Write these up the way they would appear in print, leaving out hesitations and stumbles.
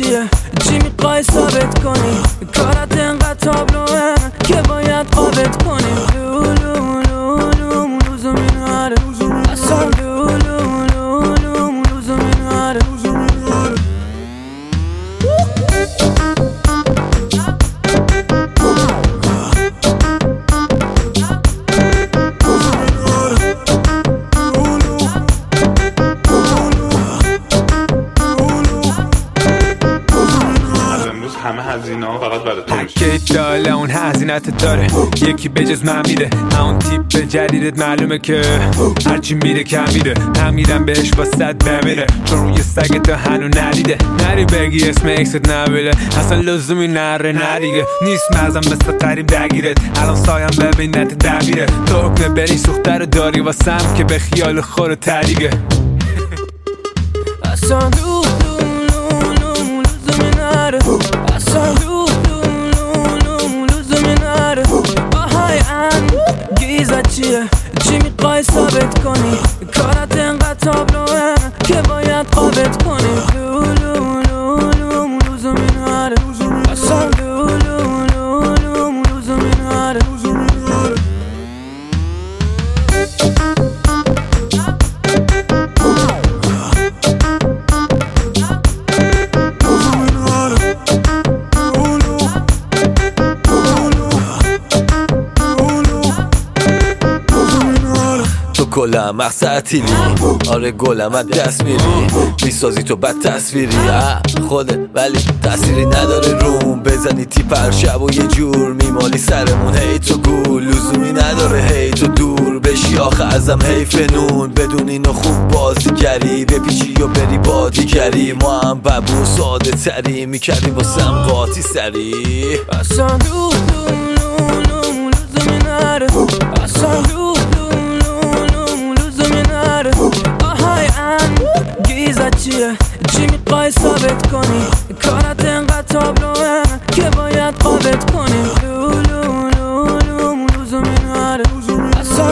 چیه؟ چی میخوای ثابت کنی؟ کارت انقدر تابلوه که باید قابت کنی. لولو لوزو میناره اصلا لولو لوزو میناره. همه هزینه ها فقط برای تو میشه. پکیج داله اون هزینت داره، یکی بجز من میده. همون تیپ جدیدت معلومه که هرچی میره کم میره. هم میرم بهش با 100 بمیره، چون روی سگت هنو ندیده. نری بگی اسم اکست نبیله، اصلا لزومی نره ندیگه. نیست مزم مثل قریب درگیرت، الان سایم ببینت دبیره. تو حکم بری سوخته رو داری واسم که به خیال خور تریگه. اصلا اصلا لوزو میناره. آهای انگیزت چیه؟ چی میخوای ثابت کنی؟ کارت انقدر تابلوه که باید قابت کنی. لوزو میناره اصلا لوزو میناره. گلم مقصدیلی، آره گلم از دست میری. میسازی تو بد تصویری خوده، ولی تأثیری نداره روم. بزنی تیپر شب و یه جور میمالی سرمون. هی تو گول لزومی نداره، هی تو دور بشی آخه ازم حیف نون. بدون اینو خوب بازیگری بپیچی و بری بادیگری. ما هم ببو ساده تری میکردی واسم قاطی سری. اصلا لوزو میناره اصلا آهای انگیزت چیه؟ چی میخوای ثابت کنی؟ کارت انقدر تابلوه که باید قابت کنی. لوزو میناره اصلا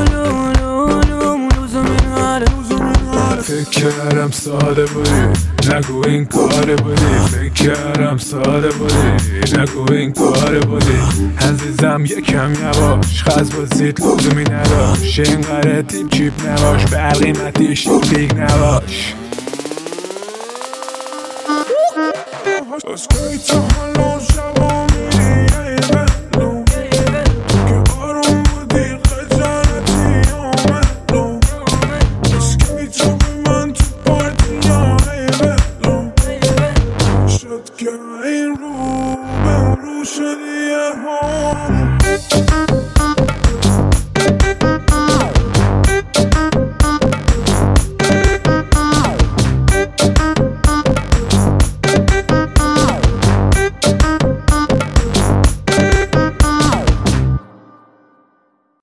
لوزو میناره. فکر کردم ساده بودی، نگو این کار بودی. فکر کردم ساده بودی، نگو این کار بودی. عزیزم یکم یواش، خز بازید لزومی نداشت. اینقدر تیپ چیپ نباش، برقیمتیش دیگ نباش. از کی تا حالا شبا میری